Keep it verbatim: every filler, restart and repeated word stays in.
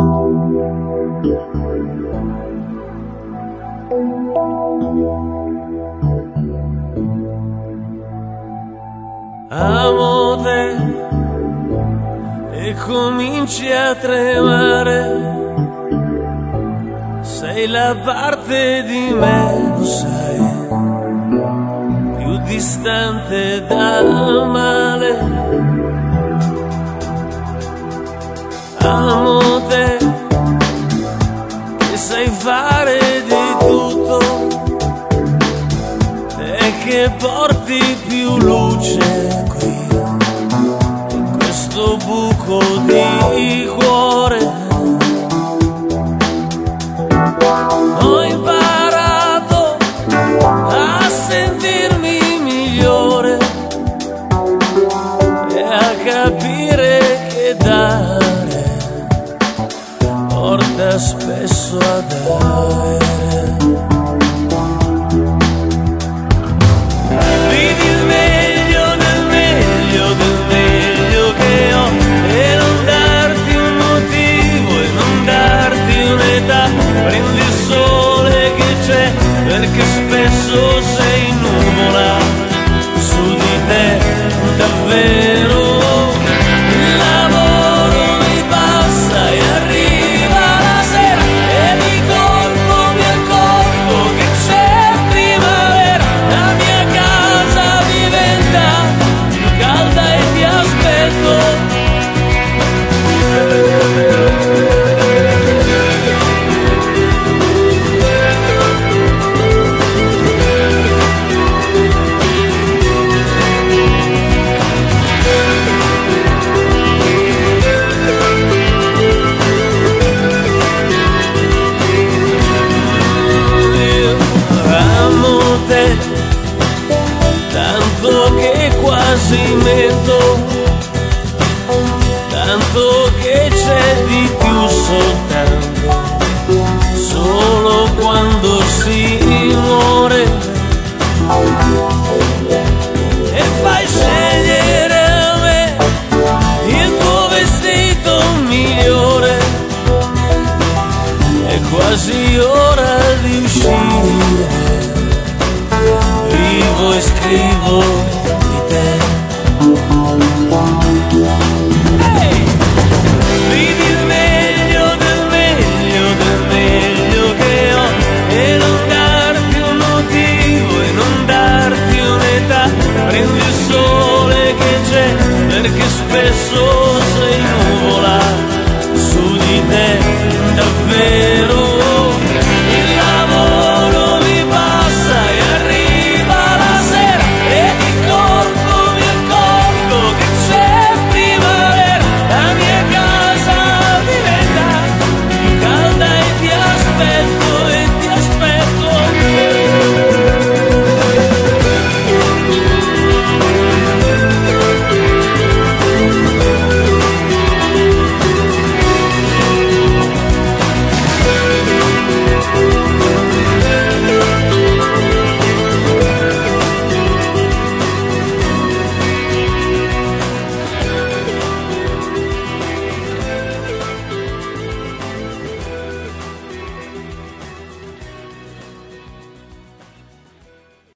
Amo te e cominci a tremare, sei la parte di me, lo sai, più distante dal male. Amo te che sai fare di tutto, te che porti più luce qui in questo buco di cuore. Ho imparato a sentirmi migliore e a capire che dare porta spesso ad avere. Vedi il meglio del meglio del meglio che ho e non darti un motivo e non darti un'età. Prendi il sole che c'è perché spesso sei nuvola su di te davvero. Il lavoro mi passa e arriva la sera e di colpo mi accorgo che c'è primavera. La mia casa diventa più calda e ti aspetto. Tanto che quasi mento, tanto che c'è di più soltanto, solo quando si muore. E fai scegliere a me il tuo vestito migliore, è quasi ora di uscire. Vivo e scrivo di te. Hey! Vedi il meglio del meglio del meglio che ho e non darti un motivo e non darti un'età. Prendi il sole che c'è perché spesso sei nuvola su di te davvero.